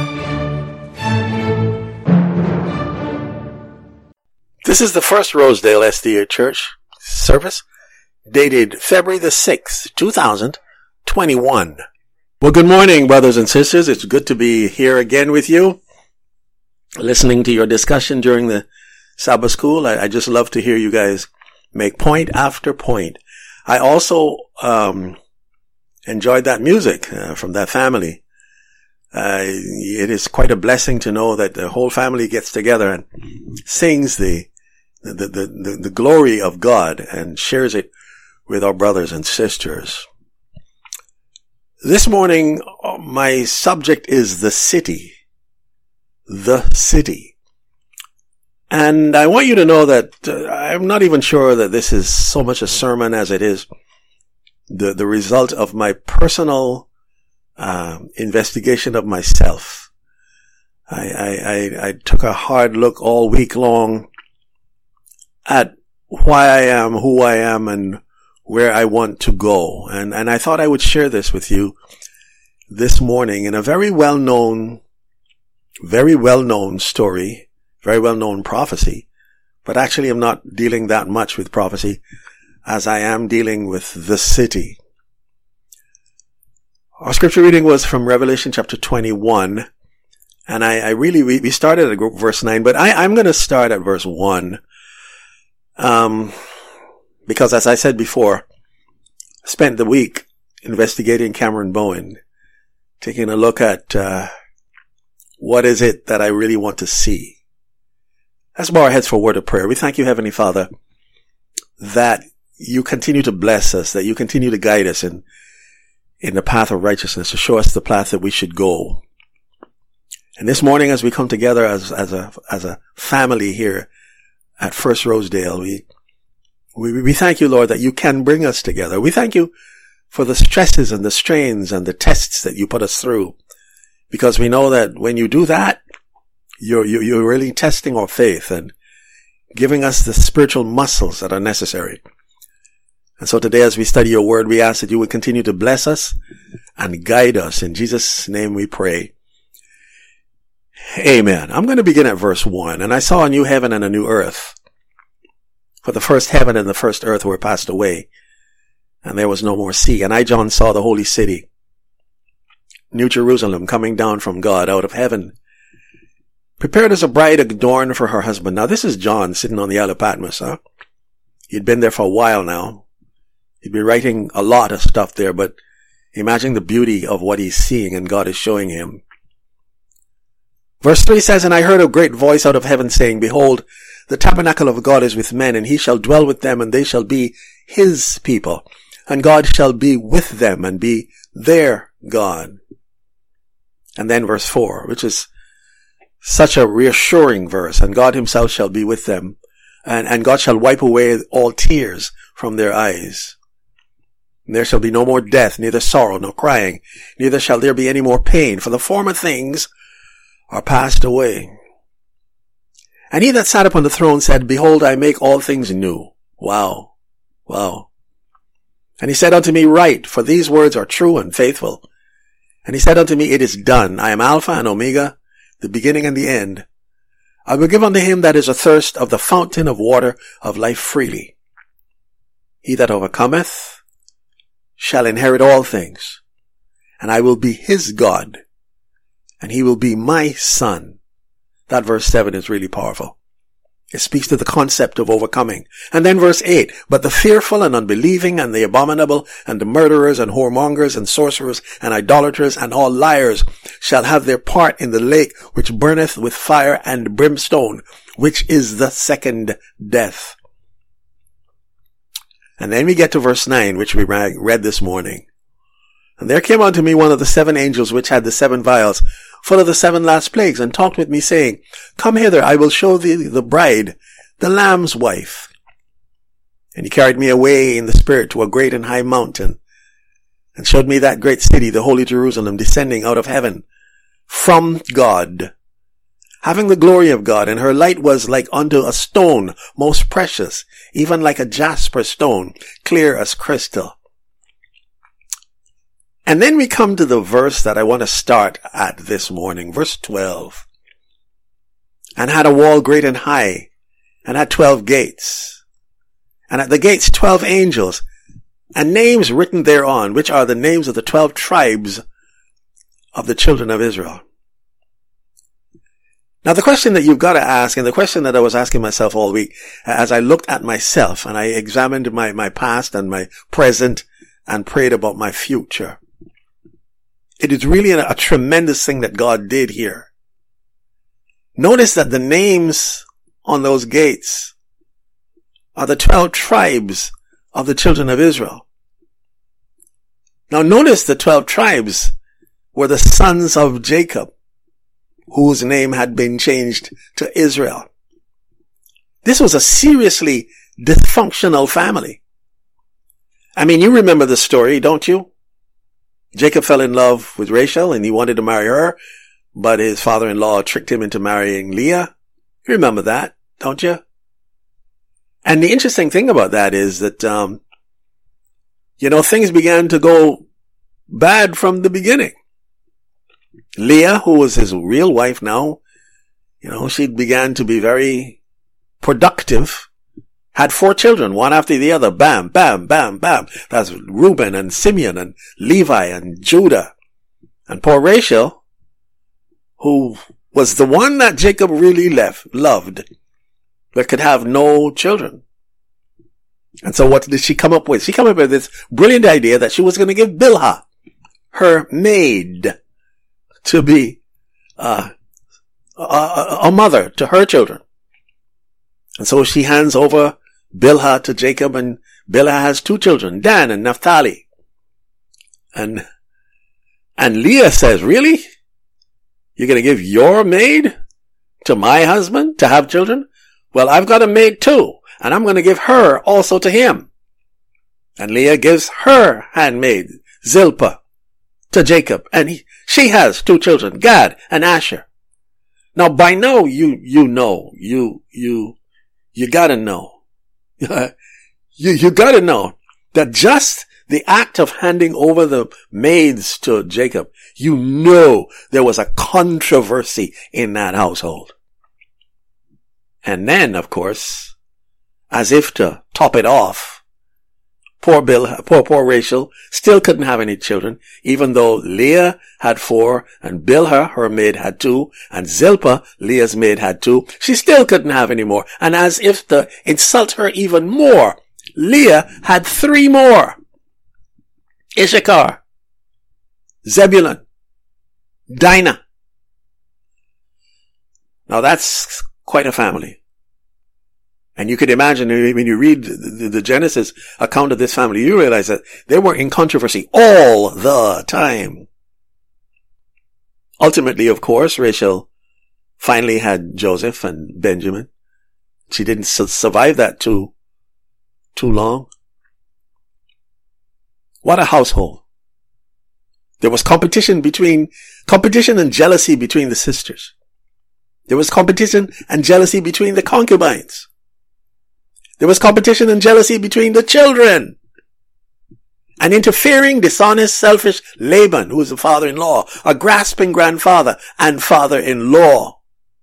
This is the first Rosedale SDA Church service, dated February the 6th, 2021. Well, good morning, brothers and sisters. It's good to be here again with you, listening to your discussion during the Sabbath school. I just love to hear you guys make point after point. I also enjoyed that music from that family. It is quite a blessing to know that the whole family gets together and sings the glory of God and shares it with our brothers and sisters. This morning, my subject is the city. The city. And I want you to know that I'm not even sure that this is so much a sermon as it is the result of my personal investigation of myself. I took a hard look all week long at why I am, who I am, and where I want to go. And I thought I would share this with you this morning in a very well-known story, very well-known prophecy. But actually I'm not dealing that much with prophecy as I am dealing with the city. Our scripture reading was from Revelation chapter 21. And we started at verse 9, but I'm going to start at verse 1. Because as I said before, I spent the week investigating Cameron Bowen, taking a look at, what is it that I really want to see. Let's bow our heads for a word of prayer. We thank you, Heavenly Father, that you continue to bless us, that you continue to guide us in the path of righteousness, to show us the path that we should go. And this morning, as we come together as a family here at First Rosedale, we thank you, Lord, that you can bring us together. We thank you for the stresses and the strains and the tests that you put us through, because we know that when you do that, you're really testing our faith and giving us the spiritual muscles that are necessary. And so today, as we study your word, we ask that you would continue to bless us and guide us. In Jesus' name we pray. Amen. I'm going to begin at verse 1. And I saw a new heaven and a new earth. For the first heaven and the first earth were passed away, and there was no more sea. And I, John, saw the holy city, New Jerusalem, coming down from God out of heaven, prepared as a bride adorned for her husband. Now, this is John sitting on the Isle of Patmos, huh? He'd been there for a while now. He'd be writing a lot of stuff there, but imagine the beauty of what he's seeing and God is showing him. Verse 3 says, And I heard a great voice out of heaven saying, Behold, the tabernacle of God is with men, and he shall dwell with them, and they shall be his people. And God shall be with them and be their God. And then verse 4, which is such a reassuring verse. And God himself shall be with them, and God shall wipe away all tears from their eyes. And there shall be no more death, neither sorrow, nor crying, neither shall there be any more pain, for the former things are passed away. And he that sat upon the throne said, Behold, I make all things new. Wow. Wow. And he said unto me, Write, for these words are true and faithful. And he said unto me, It is done. I am Alpha and Omega, the beginning and the end. I will give unto him that is athirst of the fountain of water of life freely. He that overcometh shall inherit all things, and I will be his God, and he will be my son. That verse 7 is really powerful. It speaks to the concept of overcoming. And then verse 8, But the fearful and unbelieving and the abominable and the murderers and whoremongers and sorcerers and idolaters and all liars shall have their part in the lake which burneth with fire and brimstone, which is the second death. And then we get to verse 9, which we read this morning. And there came unto me one of the 7 angels which had the 7 vials, full of the 7 last plagues, and talked with me, saying, Come hither, I will show thee the bride, the Lamb's wife. And he carried me away in the spirit to a great and high mountain, and showed me that great city, the holy Jerusalem, descending out of heaven from God, having the glory of God, and her light was like unto a stone most precious, even like a jasper stone, clear as crystal. And then we come to the verse that I want to start at this morning, verse 12. And had a wall great and high, and had 12 gates. And at the gates 12 angels, and names written thereon, which are the names of the 12 tribes of the children of Israel. Now the question that you've got to ask, and the question that I was asking myself all week, as I looked at myself and I examined my past and my present and prayed about my future, it is really a tremendous thing that God did here. Notice that the names on those gates are the 12 tribes of the children of Israel. Now notice the 12 tribes were the sons of Jacob, whose name had been changed to Israel. This was a seriously dysfunctional family. I mean, you remember the story, don't you? Jacob fell in love with Rachel and he wanted to marry her, but his father-in-law tricked him into marrying Leah. You remember that, don't you? And the interesting thing about that is that, things began to go bad from the beginning. Leah, who was his real wife now, she began to be very productive, had 4 children, one after the other, bam, bam, bam, bam. That's Reuben and Simeon and Levi and Judah. And poor Rachel, who was the one that Jacob really loved, but could have no children. And so what did she come up with? She came up with this brilliant idea that she was going to give Bilhah, her maid, to be a mother to her children. And so she hands over Bilhah to Jacob, and Bilhah has 2 children, Dan and Naphtali. And Leah says, really? You're going to give your maid to my husband to have children? Well, I've got a maid too, and I'm going to give her also to him. And Leah gives her handmaid, Zilpah, to Jacob, and she has 2 children, Gad and Asher. Now, by now, you gotta know. You gotta know that just the act of handing over the maids to Jacob, there was a controversy in that household. And then, of course, as if to top it off, poor Rachel still couldn't have any children, even though Leah had 4 and Bilhah, her maid, had 2, and Zilpah, Leah's maid, had 2. She still couldn't have any more. And as if to insult her even more, Leah had 3 more. Issachar, Zebulun, Dinah. Now that's quite a family. And you could imagine when you read the Genesis account of this family, you realize that they were in controversy all the time. Ultimately, of course, Rachel finally had Joseph and Benjamin. She didn't survive that too long. What a household. There was competition and jealousy between the sisters. There was competition and jealousy between the concubines. There was competition and jealousy between the children. An interfering, dishonest, selfish Laban, who was the father-in-law, a grasping grandfather and father-in-law.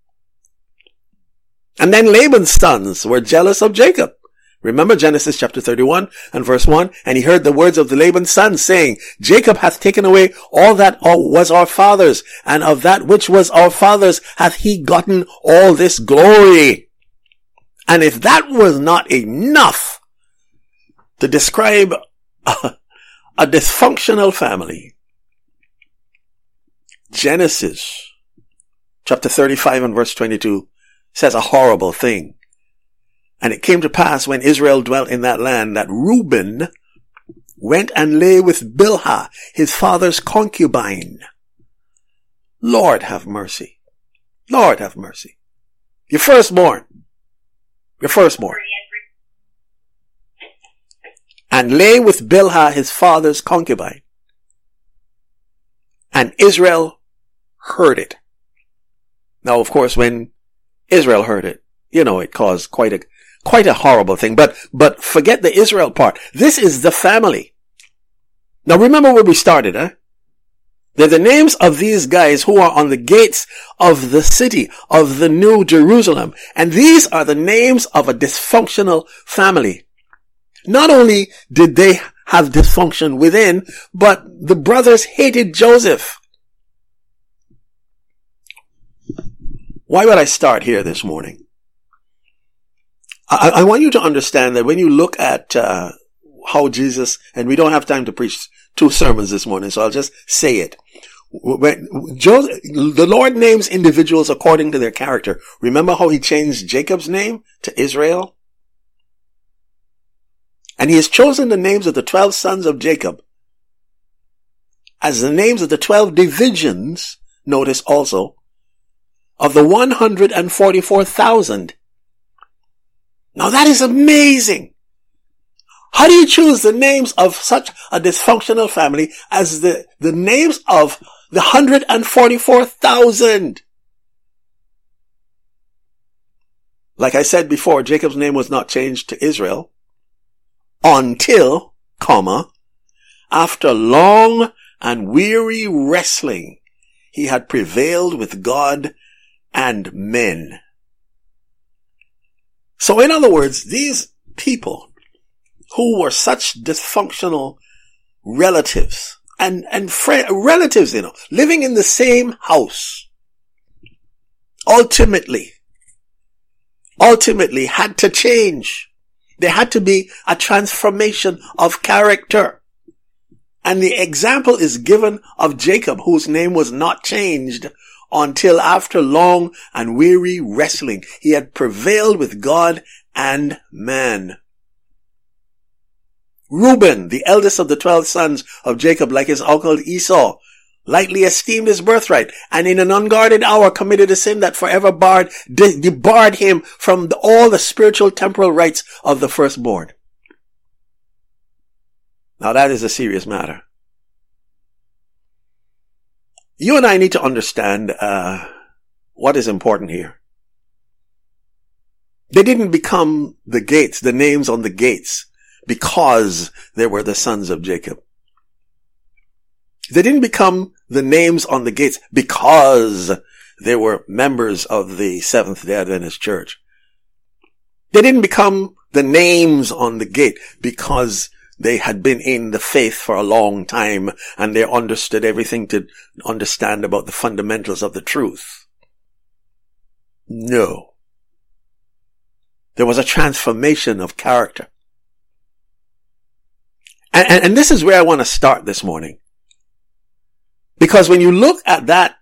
And then Laban's sons were jealous of Jacob. Remember Genesis chapter 31 and verse 1? And he heard the words of the Laban's sons saying, Jacob hath taken away all that was our father's, and of that which was our father's hath he gotten all this glory. And if that was not enough to describe a dysfunctional family, Genesis chapter 35 and verse 22 says a horrible thing. And it came to pass when Israel dwelt in that land that Reuben went and lay with Bilhah, his father's concubine. Lord have mercy. Lord have mercy. Your firstborn. And lay with Bilhah, his father's concubine. And Israel heard it. Now, of course, when Israel heard it, it caused quite a horrible thing. But forget the Israel part. This is the family. Now remember where we started, huh? They're the names of these guys who are on the gates of the city of the New Jerusalem. And these are the names of a dysfunctional family. Not only did they have dysfunction within, but the brothers hated Joseph. Why would I start here this morning? I want you to understand that when you look at how Jesus, and we don't have time to preach 2 sermons this morning, so I'll just say it. When the Lord names individuals according to their character. Remember how he changed Jacob's name to Israel? And he has chosen the names of the 12 sons of Jacob as the names of the 12 divisions, notice also, of the 144,000. Now that is amazing. How do you choose the names of such a dysfunctional family as the names of the 144,000? Like I said before, Jacob's name was not changed to Israel until, after long and weary wrestling, he had prevailed with God and men. So in other words, these people who were such dysfunctional relatives and relatives, living in the same house, ultimately had to change. There had to be a transformation of character. And the example is given of Jacob, whose name was not changed until after long and weary wrestling, he had prevailed with God and man. Reuben, the eldest of the 12 sons of Jacob, like his uncle Esau, lightly esteemed his birthright, and in an unguarded hour committed a sin that forever debarred him from all the spiritual temporal rights of the firstborn. Now that is a serious matter. You and I need to understand what is important here. They didn't become the gates, the names on the gates, because they were the sons of Jacob. They didn't become the names on the gates because they were members of the Seventh-day Adventist Church. They didn't become the names on the gate because they had been in the faith for a long time and they understood everything to understand about the fundamentals of the truth. No. There was a transformation of character. And this is where I want to start this morning. Because when you look at that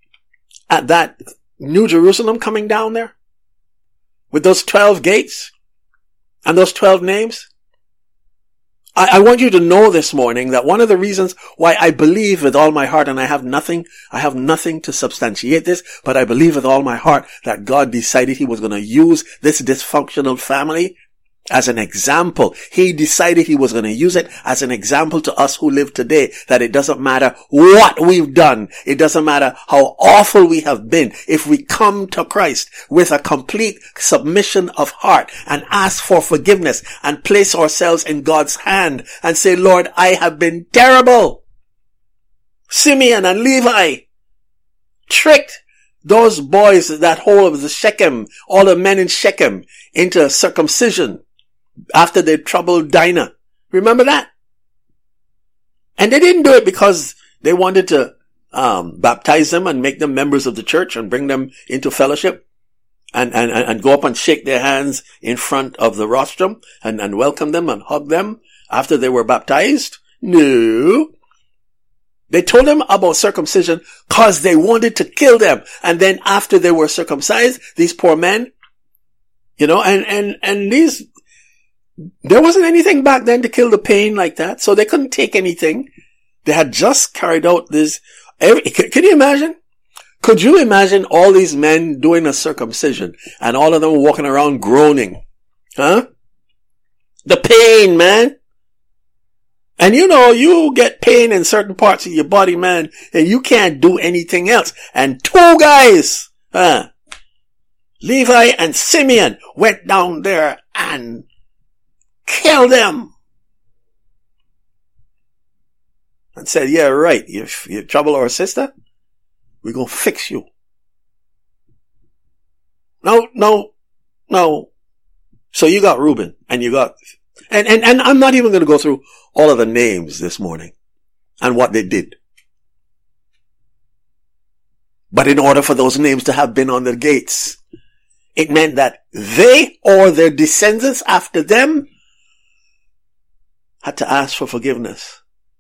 New Jerusalem coming down there, with those 12 gates and those 12 names, I want you to know this morning that one of the reasons why I believe with all my heart, and I have nothing to substantiate this, but I believe with all my heart that God decided he was going to use this dysfunctional family as an example. He decided he was going to use it as an example to us who live today, that it doesn't matter what we've done. It doesn't matter how awful we have been. If we come to Christ with a complete submission of heart and ask for forgiveness and place ourselves in God's hand and say, Lord, I have been terrible. Simeon and Levi tricked those boys, that whole of the Shechem, all the men in Shechem, into circumcision after they troubled Dinah. Remember that? And they didn't do it because they wanted to baptize them and make them members of the church and bring them into fellowship and go up and shake their hands in front of the rostrum and welcome them and hug them after they were baptized. No. They told them about circumcision because they wanted to kill them. And then after they were circumcised, these poor men, and these, there wasn't anything back then to kill the pain like that. So they couldn't take anything. They had just carried out this. Can you imagine? Could you imagine all these men doing a circumcision and all of them walking around groaning? Huh? The pain, man. And you get pain in certain parts of your body, man, and you can't do anything else. And 2 guys, Levi and Simeon, went down there and killed them. and said, yeah, right, you trouble our sister, we're going to fix you. No. So you got Reuben, and you got, and I'm not even going to go through all of the names this morning and what they did. But in order for those names to have been on the gates, it meant that they or their descendants after them had to ask for forgiveness.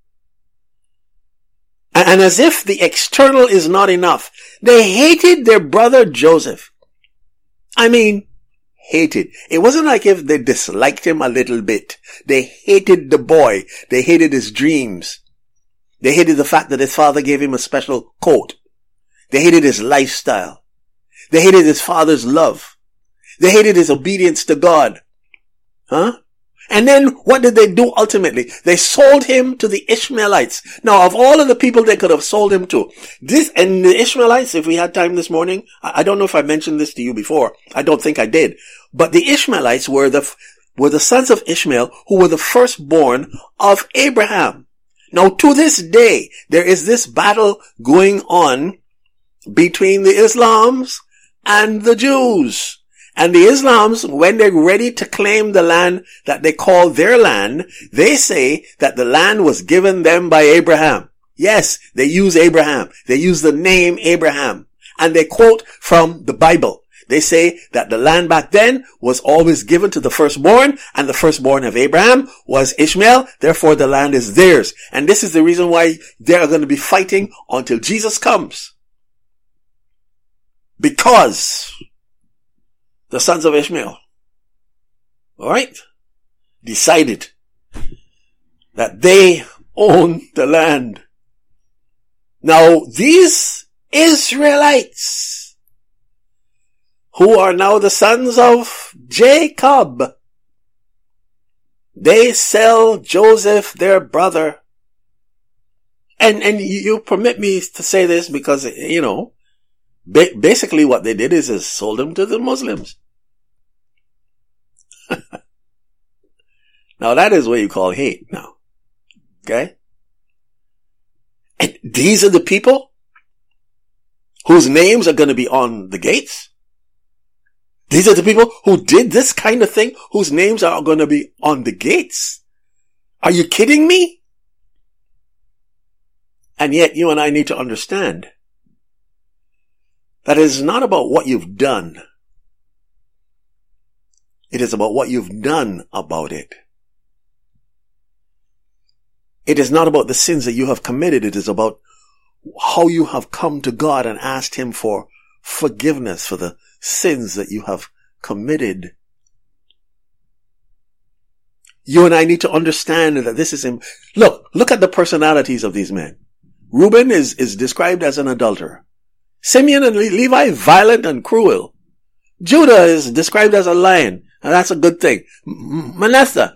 And as if the external is not enough, they hated their brother Joseph. I mean, hated. It wasn't like if they disliked him a little bit. They hated the boy. They hated his dreams. They hated the fact that his father gave him a special coat. They hated his lifestyle. They hated his father's love. They hated his obedience to God. And then what did they do ultimately? They sold him to the Ishmaelites. Now, of all of the people they could have sold him to, and the Ishmaelites, if we had time this morning, I don't know if I mentioned this to you before. I don't think I did. But the Ishmaelites were the sons of Ishmael who were the firstborn of Abraham. Now, to this day, there is this battle going on between the Islams and the Jews. And the Islams, when they're ready to claim the land that they call their land, they say that the land was given them by Abraham. Yes, they use Abraham. They use the name Abraham. And they quote from the Bible. They say that the land back then was always given to the firstborn, and the firstborn of Abraham was Ishmael. Therefore, the land is theirs. And this is the reason why they are going to be fighting until Jesus comes. Because the sons of Ishmael, alright, decided that they own the land. Now, these Israelites, who are now the sons of Jacob, they sell Joseph, their brother. And you permit me to say this because, basically what they did is sold him to the Muslims. Now that is what you call hate now. Okay? And these are the people whose names are going to be on the gates. These are the people who did this kind of thing, whose names are going to be on the gates. Are you kidding me? And yet you and I need to understand that it is not about what you've done. It is about what you've done about it. It is not about the sins that you have committed. It is about how you have come to God and asked Him for forgiveness for the sins that you have committed. You and I need to understand that this is Look at the personalities of these men. Reuben is described as an adulterer. Simeon and Levi, violent and cruel. Judah is described as a lion, and that's a good thing. Manasseh,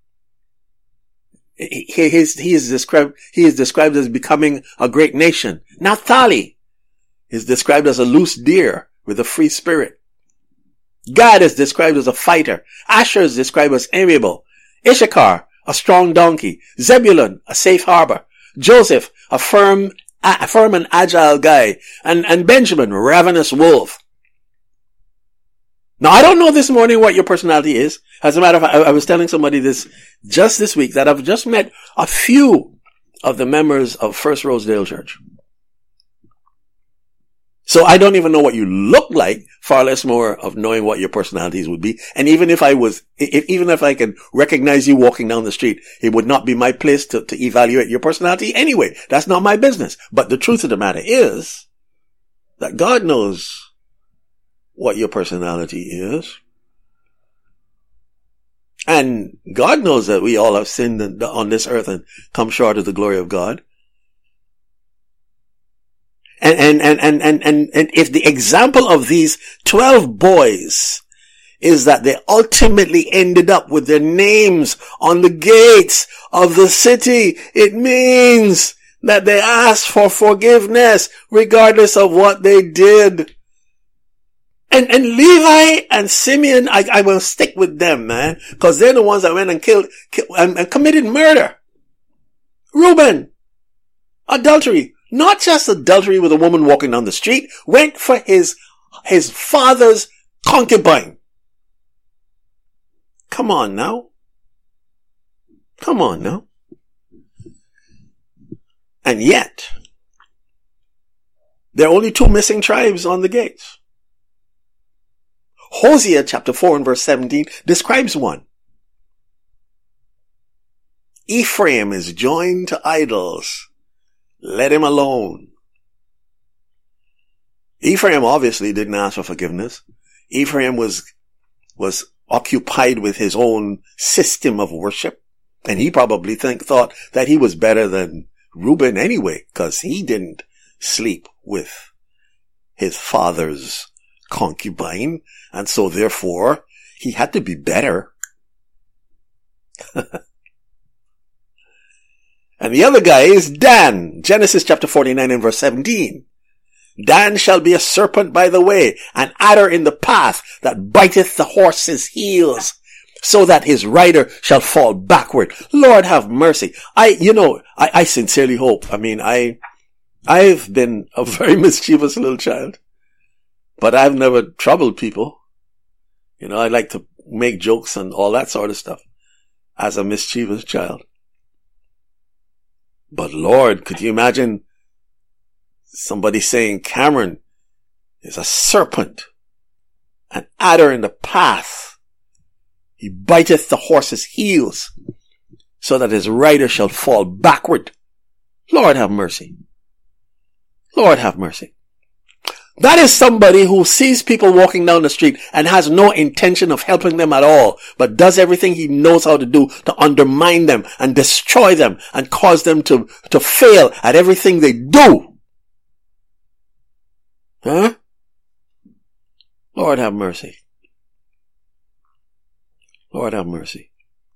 he is described as becoming a great nation. Naphtali is described as a loose deer with a free spirit. Gad is described as a fighter. Asher is described as amiable. Issachar, a strong donkey. Zebulun, a safe harbor. Joseph, a firm and agile guy. And Benjamin, ravenous wolf. Now, I don't know this morning what your personality is. As a matter of fact, I was telling somebody this just this week that I've just met a few of the members of First Rosedale Church. So I don't even know what you look like, far less more of knowing what your personalities would be. And even if I can recognize you walking down the street, it would not be my place to evaluate your personality anyway. That's not my business. But the truth of the matter is that God knows what your personality is. And God knows that we all have sinned on this earth and come short of the glory of God. And if the example of these 12 boys is that they ultimately ended up with their names on the gates of the city, it means that they asked for forgiveness regardless of what they did. And Levi and Simeon, I will stick with them, man, because they're the ones that went and killed and committed murder. Reuben, Adultery. Not just adultery with a woman walking down the street. Went for his father's concubine. Come on now. Come on now. And yet, there are only 2 missing tribes on the gates. Hosea chapter 4 and verse 17 describes one. Ephraim is joined to idols. Let him alone. Ephraim obviously didn't ask for forgiveness. Ephraim was occupied with his own system of worship. And he probably thought that he was better than Reuben anyway, because he didn't sleep with his father's concubine. And so therefore, he had to be better. And the other guy is Dan. Genesis chapter 49 and verse 17. Dan shall be a serpent by the way, an adder in the path that biteth the horse's heels, so that his rider shall fall backward. Lord have mercy. I sincerely hope. I've been a very mischievous little child, but I've never troubled people. I like to make jokes and all that sort of stuff as a mischievous child. But Lord, could you imagine somebody saying Cameron is a serpent, an adder in the path. He biteth the horse's heels, so that his rider shall fall backward. Lord have mercy. Lord have mercy. That is somebody who sees people walking down the street and has no intention of helping them at all, but does everything he knows how to do to undermine them and destroy them and cause them to fail at everything they do. Huh? Lord have mercy. Lord have mercy.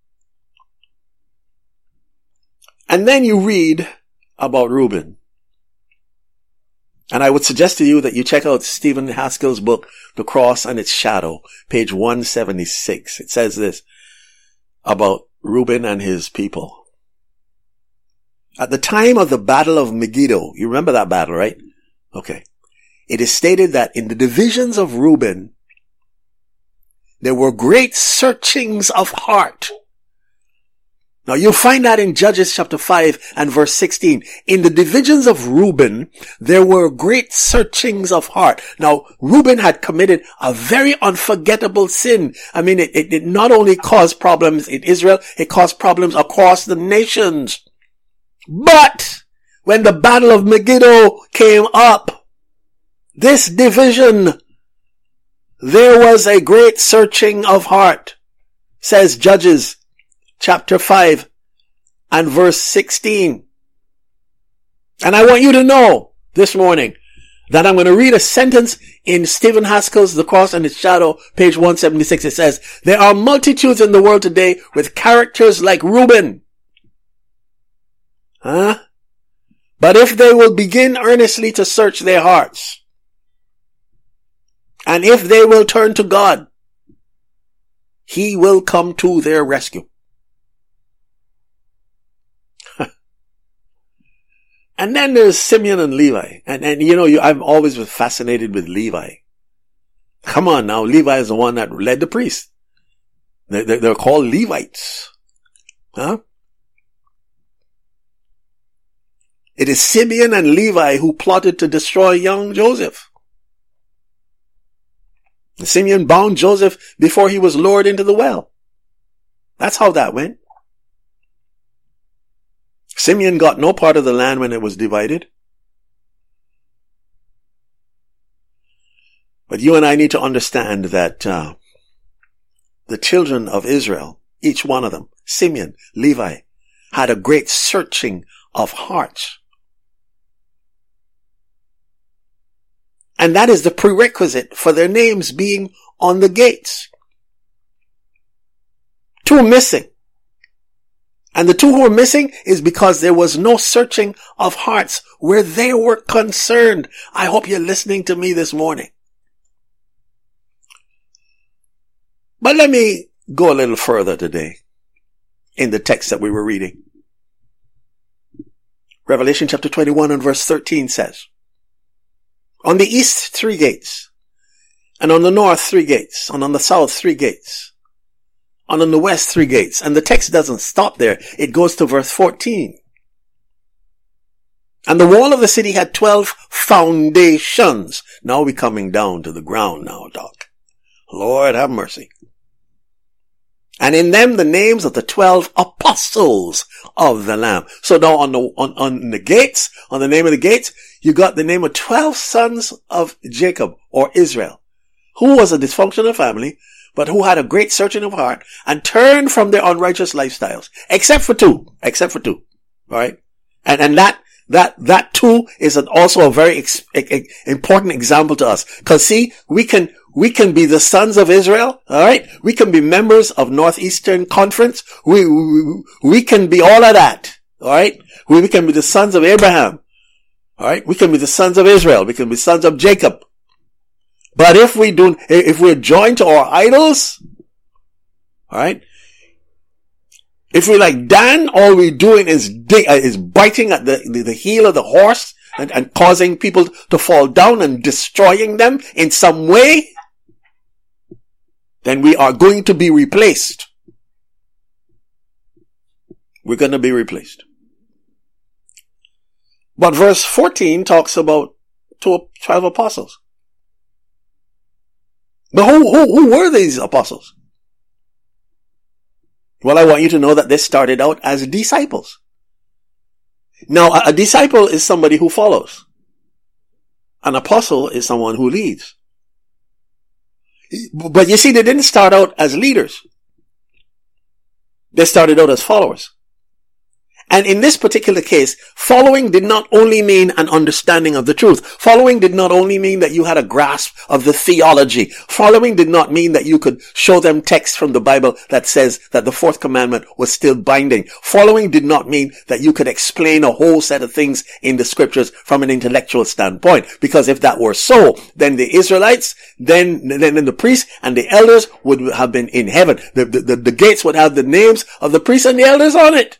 And then you read about Reuben. And I would suggest to you that you check out Stephen Haskell's book, The Cross and Its Shadow, page 176. It says this about Reuben and his people. At the time of the Battle of Megiddo, you remember that battle, right? Okay. It is stated that in the divisions of Reuben, there were great searchings of heart. Now you'll find that in Judges chapter 5 and verse 16. In the divisions of Reuben, there were great searchings of heart. Now, Reuben had committed a very unforgettable sin. It not only caused problems in Israel, it caused problems across the nations. But when the Battle of Megiddo came up, this division, there was a great searching of heart, says Judges chapter 5 and verse 16. And I want you to know this morning that I'm going to read a sentence in Stephen Haskell's The Cross and Its Shadow, page 176. It says, there are multitudes in the world today with characters like Reuben. But if they will begin earnestly to search their hearts, and if they will turn to God, He will come to their rescue. And then there's Simeon and Levi. And I'm always fascinated with Levi. Come on now, Levi is the one that led the priests. They're called Levites. Huh? It is Simeon and Levi who plotted to destroy young Joseph. Simeon bound Joseph before he was lowered into the well. That's how that went. Simeon got no part of the land when it was divided. But you and I need to understand that the children of Israel, each one of them, Simeon, Levi, had a great searching of hearts. And that is the prerequisite for their names being on the gates. 2 missing. And the 2 who were missing is because there was no searching of hearts where they were concerned. I hope you're listening to me this morning. But let me go a little further today in the text that we were reading. Revelation chapter 21 and verse 13 says, on the east 3 gates, and on the north 3 gates, and on the south 3 gates, and on the west 3 gates. And the text doesn't stop there. It goes to verse 14. And the wall of the city had 12 foundations. Now we're coming down to the ground now, Doc. Lord have mercy. And in them the names of the 12 apostles of the Lamb. So now on the gates, on the name of the gates, you got the name of 12 sons of Jacob or Israel, who was a dysfunctional family, but who had a great searching of heart and turned from their unrighteous lifestyles. Except for two. All right. And that too is also a very important example to us. Cause see, we can be the sons of Israel. All right. We can be members of Northeastern Conference. We can be all of that. All right. We can be the sons of Abraham. All right. We can be the sons of Israel. We can be sons of Jacob. But if we're joined to our idols, all right. If we're like Dan, all we're doing is biting at the heel of the horse and causing people to fall down and destroying them in some way, then we are going to be replaced. We're going to be replaced. But verse 14 talks about 12 apostles. But who were these apostles? Well, I want you to know that they started out as disciples. Now, a disciple is somebody who follows. An apostle is someone who leads. But you see, they didn't start out as leaders. They started out as followers. And in this particular case, following did not only mean an understanding of the truth. Following did not only mean that you had a grasp of the theology. Following did not mean that you could show them text from the Bible that says that the 4th commandment was still binding. Following did not mean that you could explain a whole set of things in the scriptures from an intellectual standpoint. Because if that were so, then the Israelites, then the priests and the elders would have been in heaven. The gates would have the names of the priests and the elders on it.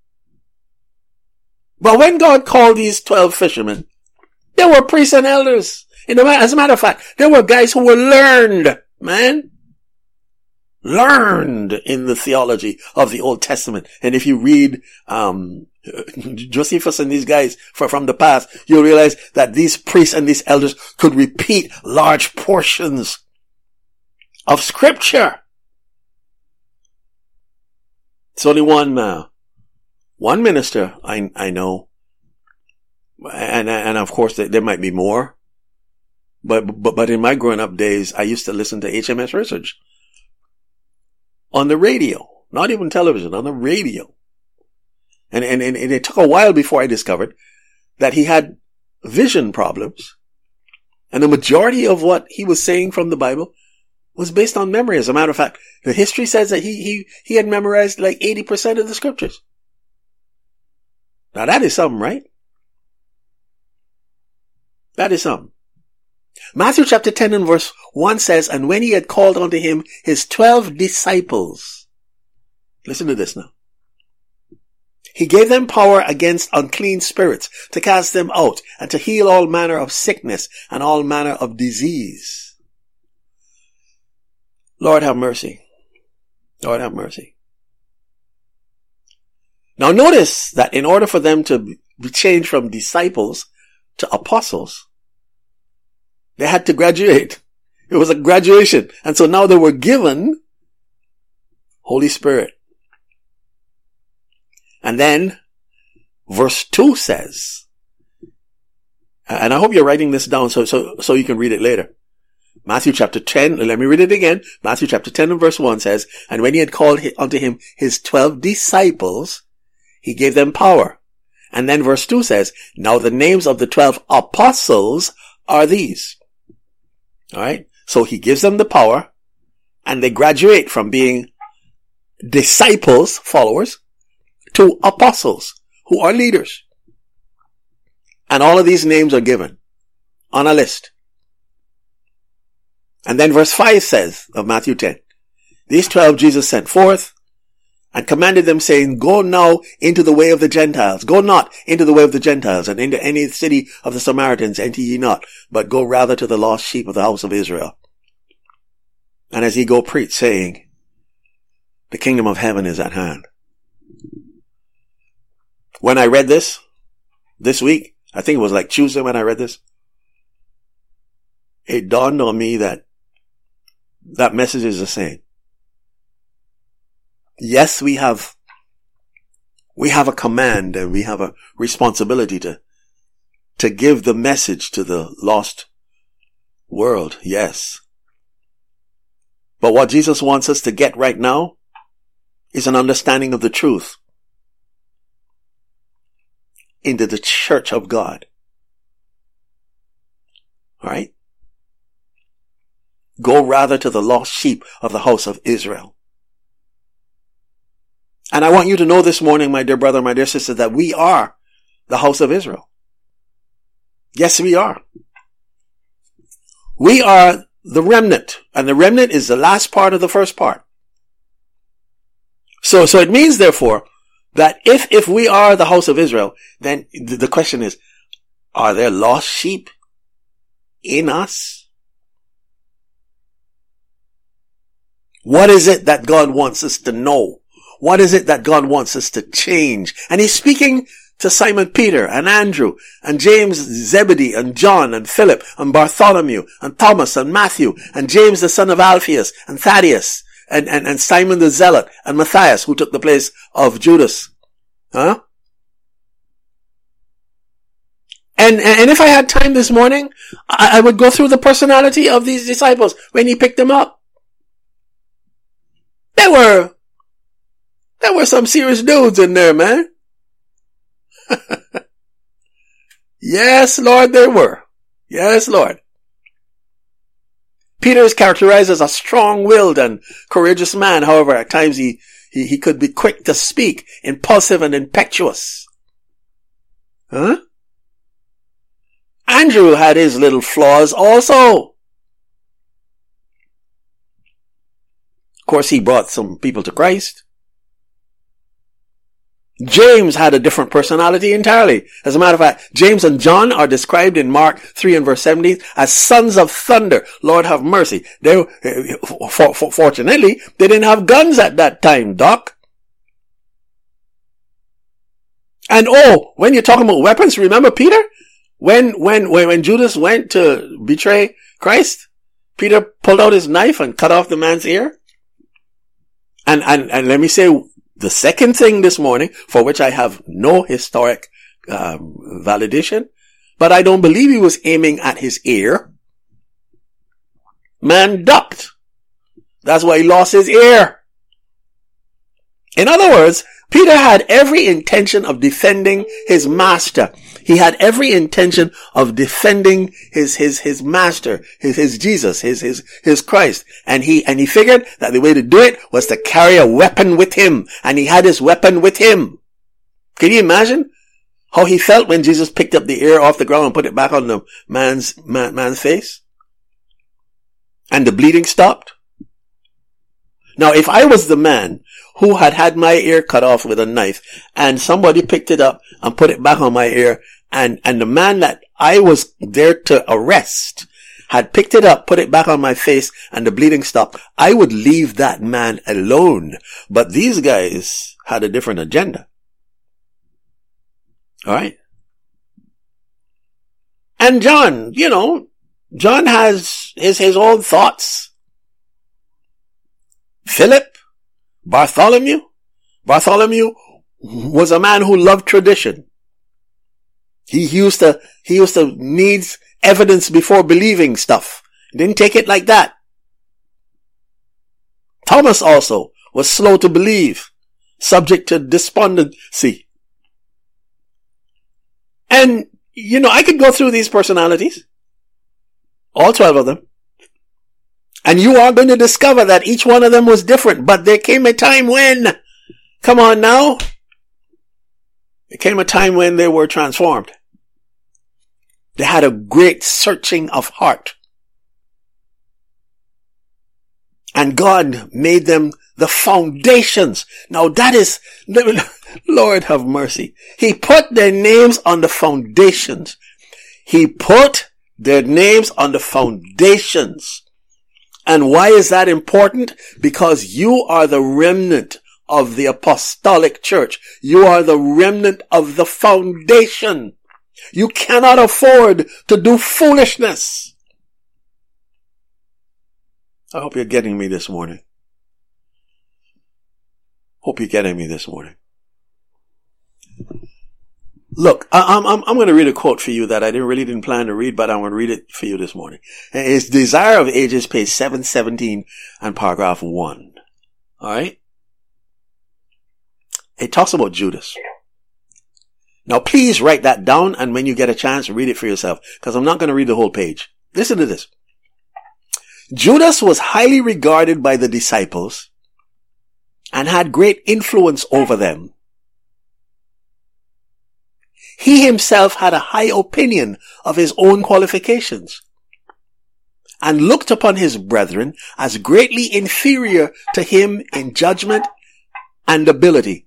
But when God called these 12 fishermen, they were priests and elders. As a matter of fact, they were guys who were learned, man. Learned in the theology of the Old Testament. And if you read Josephus and these guys from the past, you'll realize that these priests and these elders could repeat large portions of scripture. It's only one minister I know, and of course there might be more, but in my growing up days, I used to listen to HMS Research on the radio, not even television, on the radio, and it took a while before I discovered that he had vision problems, and the majority of what he was saying from the Bible was based on memory. As a matter of fact, the history says that he had memorized like 80% of the scriptures. Now that is something, right? That is something. Matthew chapter 10 and verse 1 says, and when he had called unto him his 12 disciples, listen to this now. He gave them power against unclean spirits to cast them out and to heal all manner of sickness and all manner of disease. Lord have mercy. Lord have mercy. Now notice that in order for them to be changed from disciples to apostles, they had to graduate. It was a graduation. And so now they were given Holy Spirit. And then verse 2 says, and I hope you're writing this down so you can read it later. Matthew chapter 10, let me read it again. Matthew chapter 10 and verse 1 says, and when he had called unto him his 12 disciples, he gave them power. And then verse 2 says, now the names of the 12 apostles are these. Alright? So he gives them the power, and they graduate from being disciples, followers, to apostles, who are leaders. And all of these names are given on a list. And then verse 5 says of Matthew 10, these 12 Jesus sent forth, and commanded them, saying, go now into the way of the Gentiles. Go not into the way of the Gentiles, and into any city of the Samaritans enter ye not, but go rather to the lost sheep of the house of Israel. And as ye go, preach, saying, the kingdom of heaven is at hand. When I read this week, I think it was like Tuesday when I read this, it dawned on me that message is the same. Yes, we have a command and we have a responsibility to give the message to the lost world. Yes. But what Jesus wants us to get right now is an understanding of the truth into the church of God. All right? Go rather to the lost sheep of the house of Israel. And I want you to know this morning, my dear brother, my dear sister, that we are the house of Israel. Yes, we are. We are the remnant, and the remnant is the last part of the first part. So it means, therefore, that if we are the house of Israel, then the question is, are there lost sheep in us? What is it that God wants us to know? What is it that God wants us to change? And he's speaking to Simon Peter and Andrew and James, Zebedee and John and Philip and Bartholomew and Thomas and Matthew and James the son of Alphaeus and Thaddeus and Simon the Zealot and Matthias, who took the place of Judas. Huh? And if I had time this morning, I would go through the personality of these disciples when he picked them up. There were some serious dudes in there, man. Yes, Lord, there were. Yes, Lord. Peter is characterized as a strong-willed and courageous man. However, at times he could be quick to speak, impulsive and impetuous. Huh? Andrew had his little flaws also. Of course, he brought some people to Christ. James had a different personality entirely. As a matter of fact, James and John are described in Mark 3 and verse 17 as sons of thunder. Lord have mercy. Fortunately, they didn't have guns at that time, Doc. And when you're talking about weapons, remember Peter? When Judas went to betray Christ, Peter pulled out his knife and cut off the man's ear. And let me say, the second thing this morning, for which I have no historic validation, but I don't believe he was aiming at his ear. Man ducked. That's why he lost his ear. In other words, Peter had every intention of defending his master. He had every intention of defending his master, his Jesus, his Christ. And he figured that the way to do it was to carry a weapon with him. And he had his weapon with him. Can you imagine how he felt when Jesus picked up the ear off the ground and put it back on the man's face? And the bleeding stopped? Now, if I was the man who had my ear cut off with a knife and somebody picked it up and put it back on my ear, and the man that I was there to arrest had picked it up, put it back on my face, and the bleeding stopped, I would leave that man alone. But these guys had a different agenda. All right? And John, John has his own thoughts. Philip, Bartholomew was a man who loved tradition. He used to need evidence before believing stuff. He didn't take it like that. Thomas also was slow to believe, subject to despondency. And, I could go through these personalities, all 12 of them, and you are going to discover that each one of them was different. But there came a time when, come on now, there came a time when they were transformed. They had a great searching of heart. And God made them the foundations. Now that is, Lord have mercy. He put their names on the foundations. He put their names on the foundations. And why is that important? Because you are the remnant of the apostolic church. You are the remnant of the foundation. You cannot afford to do foolishness. I hope you're getting me this morning. Hope you're getting me this morning. Look, I'm going to read a quote for you that I really didn't plan to read, but I'm going to read it for you this morning. It's Desire of Ages, page 717 and paragraph 1. All right? It talks about Judas. Now, please write that down, and when you get a chance, read it for yourself, because I'm not going to read the whole page. Listen to this. Judas was highly regarded by the disciples and had great influence over them. He himself had a high opinion of his own qualifications and looked upon his brethren as greatly inferior to him in judgment and ability.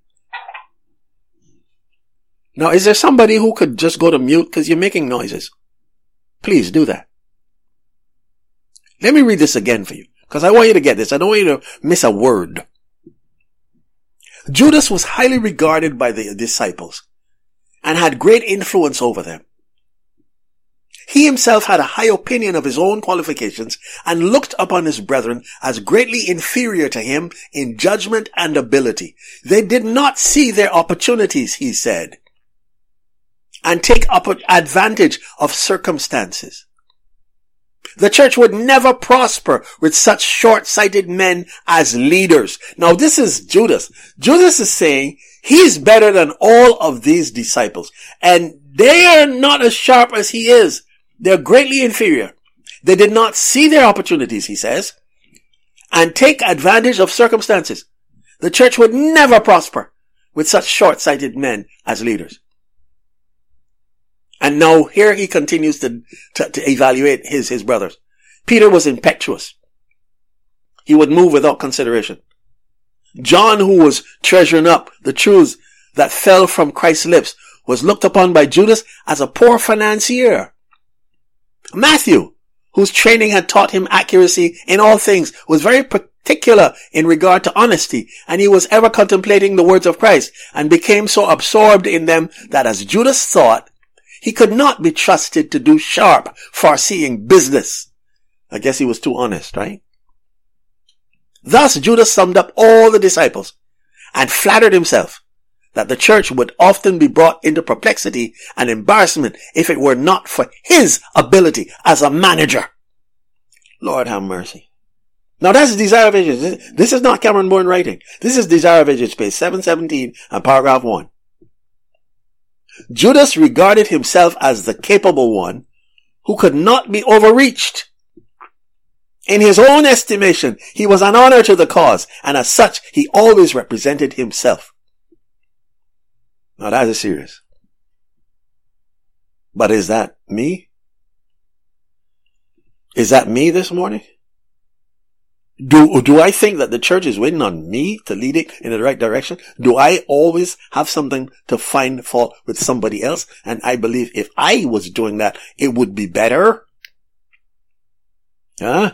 Now, is there somebody who could just go to mute because you're making noises? Please do that. Let me read this again for you, because I want you to get this. I don't want you to miss a word. Judas was highly regarded by the disciples and had great influence over them. He himself had a high opinion of his own qualifications and looked upon his brethren as greatly inferior to him in judgment and ability. They did not see their opportunities, he said, and take up advantage of circumstances. The church would never prosper with such short-sighted men as leaders. Now this is Judas. Judas is saying he's better than all of these disciples. And they are not as sharp as he is. They're greatly inferior. They did not see their opportunities, he says, and take advantage of circumstances. The church would never prosper with such short-sighted men as leaders. And now here he continues to evaluate his brothers. Peter was impetuous. He would move without consideration. John, who was treasuring up the truths that fell from Christ's lips, was looked upon by Judas as a poor financier. Matthew, whose training had taught him accuracy in all things, was very particular in regard to honesty, and he was ever contemplating the words of Christ, and became so absorbed in them that, as Judas thought, he could not be trusted to do sharp, far-seeing business. I guess he was too honest, right? Thus, Judas summed up all the disciples and flattered himself that the church would often be brought into perplexity and embarrassment if it were not for his ability as a manager. Lord have mercy. Now that's Desire of Ages. This is not Cameron Bourne writing. This is Desire of Ages, page 717 and paragraph 1. Judas regarded himself as the capable one who could not be overreached. In his own estimation, he was an honor to the cause, and as such, he always represented himself. Now that is serious. But is that me? Is that me this morning? Do I think that the church is waiting on me to lead it in the right direction? Do I always have something to find fault with somebody else? And I believe if I was doing that, it would be better. Huh?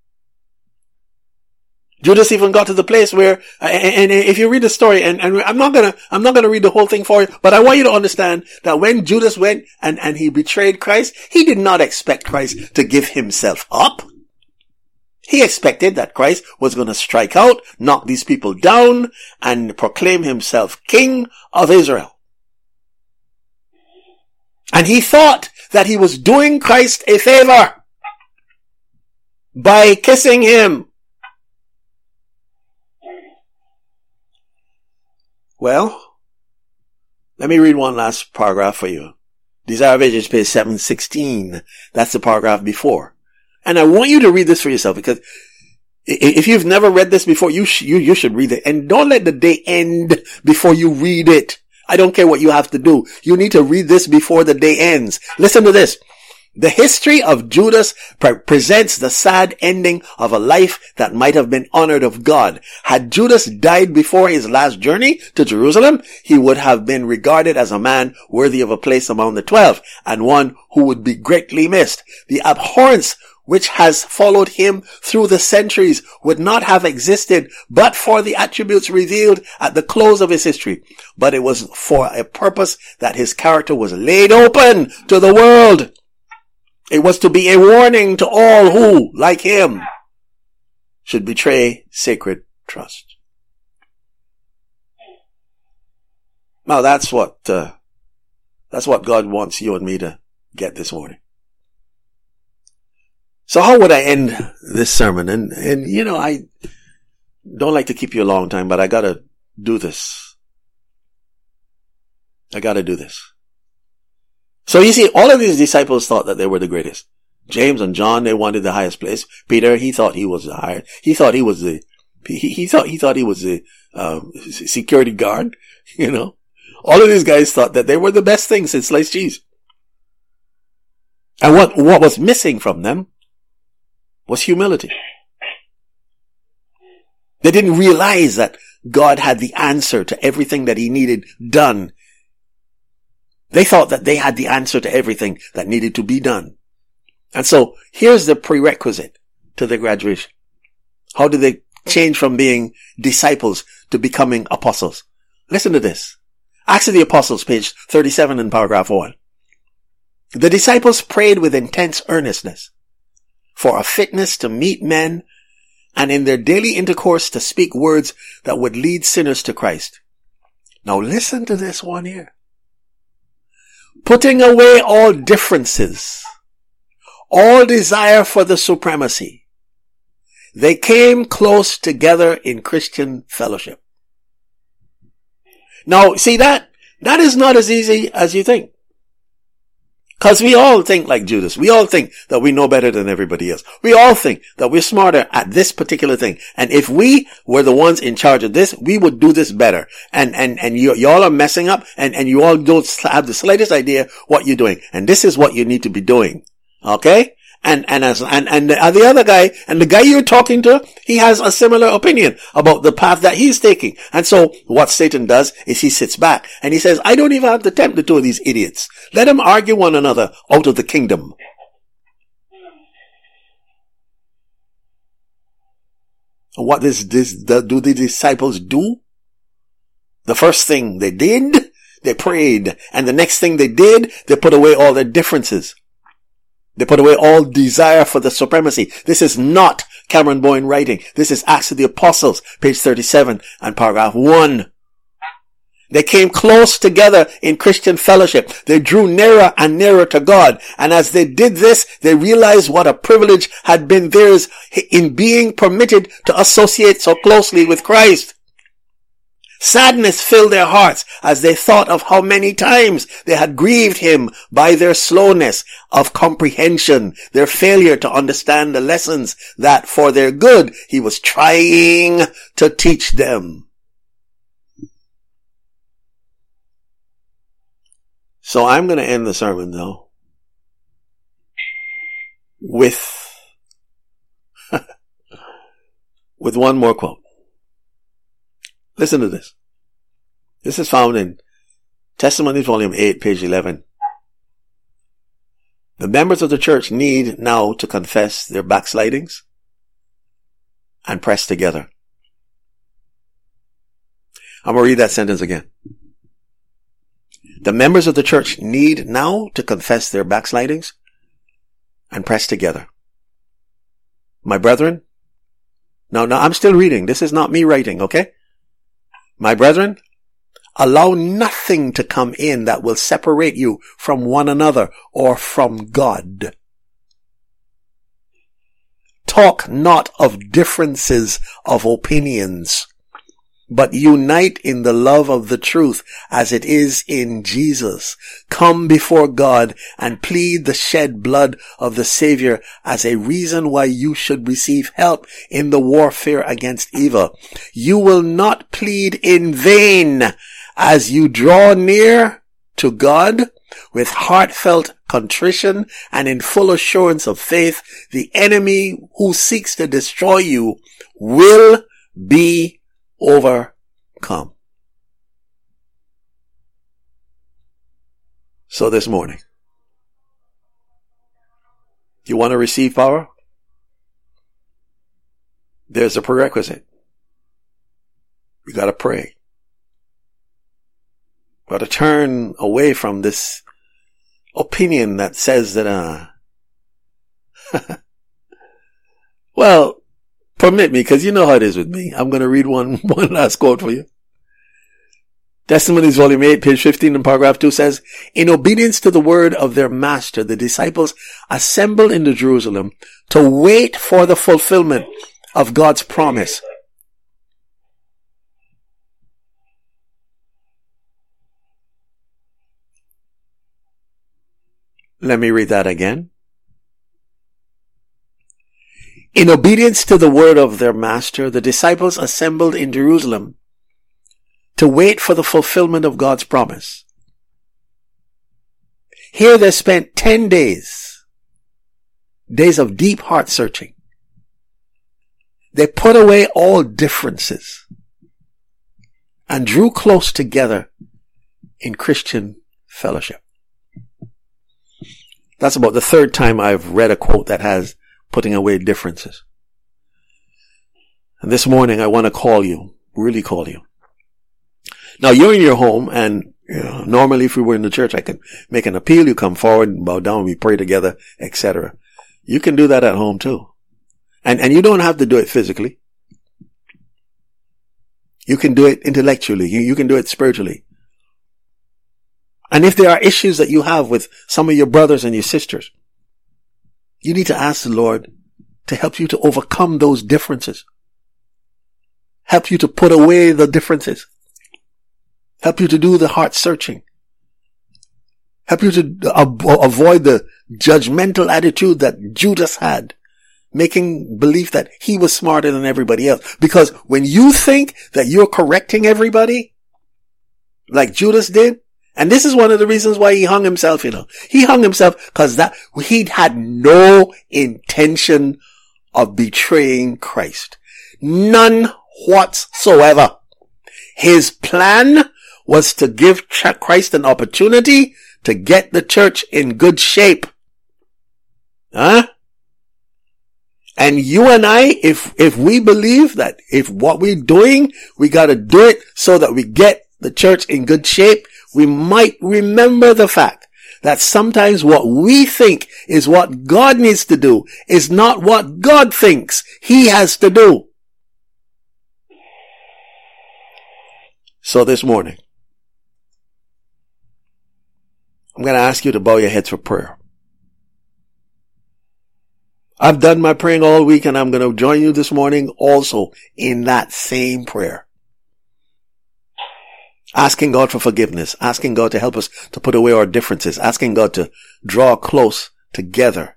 Judas even got to the place where, and if you read the story, and I'm not gonna read the whole thing for you, but I want you to understand that when Judas went and he betrayed Christ, he did not expect Christ to give himself up. He expected that Christ was going to strike out, knock these people down, and proclaim himself King of Israel. And he thought that he was doing Christ a favor by kissing him. Well, let me read one last paragraph for you. Desire of Ages, page 716. That's the paragraph before. And I want you to read this for yourself, because if you've never read this before, you should read it. And don't let the day end before you read it. I don't care what you have to do. You need to read this before the day ends. Listen to this. The history of Judas presents the sad ending of a life that might have been honored of God. Had Judas died before his last journey to Jerusalem, he would have been regarded as a man worthy of a place among the 12 and one who would be greatly missed. The abhorrence which has followed him through the centuries would not have existed but for the attributes revealed at the close of his history. But it was for a purpose that his character was laid open to the world. It was to be a warning to all who, like him, should betray sacred trust. Now that's what God wants you and me to get this morning. So how would I end this sermon? And you know, I don't like to keep you a long time, but I gotta do this. So you see, all of these disciples thought that they were the greatest. James and John, they wanted the highest place. Peter, he thought he was the highest. He thought he was the security guard. You know, all of these guys thought that they were the best thing since sliced cheese. And what was missing from them was humility. They didn't realize that God had the answer to everything that he needed done. They thought that they had the answer to everything that needed to be done. And so here's the prerequisite to their graduation. How did they change from being disciples to becoming apostles? Listen to this. Acts of the Apostles, page 37 in paragraph 1. The disciples prayed with intense earnestness for a fitness to meet men and in their daily intercourse to speak words that would lead sinners to Christ. Now listen to this one here. Putting away all differences, all desire for the supremacy, they came close together in Christian fellowship. Now, see that is not as easy as you think. Because we all think like Judas. We all think that we know better than everybody else. We all think that we're smarter at this particular thing. And if we were the ones in charge of this, we would do this better. And y'all are messing up and you all don't have the slightest idea what you're doing. And this is what you need to be doing. Okay? And the other guy, and the guy you're talking to, he has a similar opinion about the path that he's taking. And so what Satan does is he sits back and he says, I don't even have to tempt the two of these idiots. Let them argue one another out of the kingdom. What do the disciples do? The first thing they did, they prayed. And the next thing they did, they put away all their differences. They put away all desire for the supremacy. This is not Cameron Boyne writing. This is Acts of the Apostles, page 37 and paragraph 1. They came close together in Christian fellowship. They drew nearer and nearer to God. And as they did this, they realized what a privilege had been theirs in being permitted to associate so closely with Christ. Sadness filled their hearts as they thought of how many times they had grieved him by their slowness of comprehension, their failure to understand the lessons that for their good he was trying to teach them. So I'm going to end the sermon though with one more quote. Listen to this. This is found in Testimonies, volume 8, page 11. The members of the church need now to confess their backslidings and press together. I'm going to read that sentence again. The members of the church need now to confess their backslidings and press together. My brethren, now I'm still reading. This is not me writing, okay? My brethren, allow nothing to come in that will separate you from one another or from God. Talk not of differences of opinions, but unite in the love of the truth as it is in Jesus. Come before God and plead the shed blood of the Savior as a reason why you should receive help in the warfare against evil. You will not plead in vain as you draw near to God with heartfelt contrition and in full assurance of faith, the enemy who seeks to destroy you will be overcome. So this morning, you want to receive power? There's a prerequisite. You got to pray. You got to turn away from this opinion that says that, well, permit me, because you know how it is with me. I'm going to read one last quote for you. Testimonies, Volume 8, page 15 and paragraph 2 says, in obedience to the word of their master, the disciples assembled into Jerusalem to wait for the fulfillment of God's promise. Let me read that again. In obedience to the word of their master, the disciples assembled in Jerusalem to wait for the fulfillment of God's promise. Here they spent 10 days of deep heart searching. They put away all differences and drew close together in Christian fellowship. That's about the third time I've read a quote that has putting away differences. And this morning I want to call you, really call you. Now you're in your home, and normally if we were in the church, I could make an appeal. You come forward and bow down, we pray together, etc. You can do that at home too. And you don't have to do it physically. You can do it intellectually. You can do it spiritually. And if there are issues that you have with some of your brothers and your sisters, you need to ask the Lord to help you to overcome those differences. Help you to put away the differences. Help you to do the heart searching. Help you to avoid the judgmental attitude that Judas had, making belief that he was smarter than everybody else. Because when you think that you're correcting everybody, like Judas did, and this is one of the reasons why he hung himself, He hung himself because he had no intention of betraying Christ. None whatsoever. His plan was to give Christ an opportunity to get the church in good shape. And you and I, if we believe that if what we're doing, we got to do it so that we get the church in good shape, we might remember the fact that sometimes what we think is what God needs to do is not what God thinks He has to do. So this morning, I'm going to ask you to bow your heads for prayer. I've done my praying all week, and I'm going to join you this morning also in that same prayer. Asking God for forgiveness, asking God to help us to put away our differences, asking God to draw close together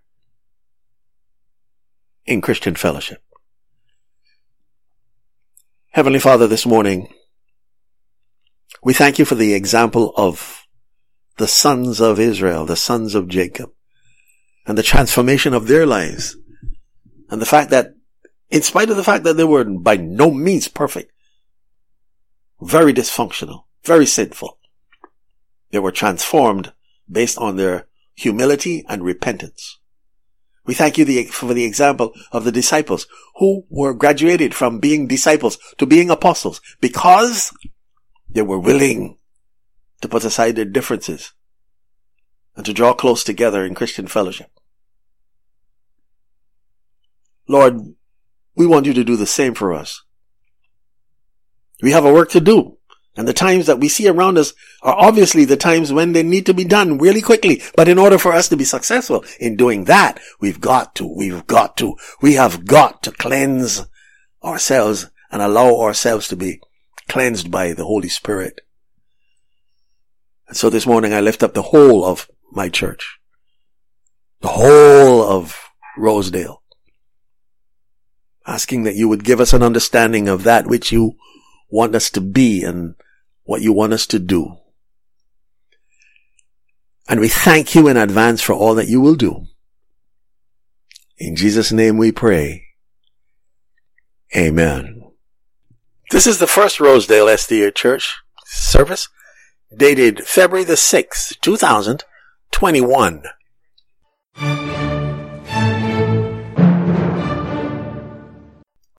in Christian fellowship. Heavenly Father, this morning, we thank you for the example of the sons of Israel, the sons of Jacob, and the transformation of their lives. And the fact that, in spite of the fact that they were by no means perfect, very dysfunctional, very sinful, they were transformed based on their humility and repentance. We thank you for the example of the disciples who were graduated from being disciples to being apostles because they were willing to put aside their differences and to draw close together in Christian fellowship. Lord, we want you to do the same for us. We have a work to do, and the times that we see around us are obviously the times when they need to be done really quickly. But in order for us to be successful in doing that, we have got to cleanse ourselves and allow ourselves to be cleansed by the Holy Spirit. And so this morning I lift up the whole of my church, the whole of Rosedale, asking that you would give us an understanding of that which you want us to be and what you want us to do. And we thank you in advance for all that you will do. In Jesus' name we pray. Amen. This is the first Rosedale SDA Church service dated February the 6th, 2021.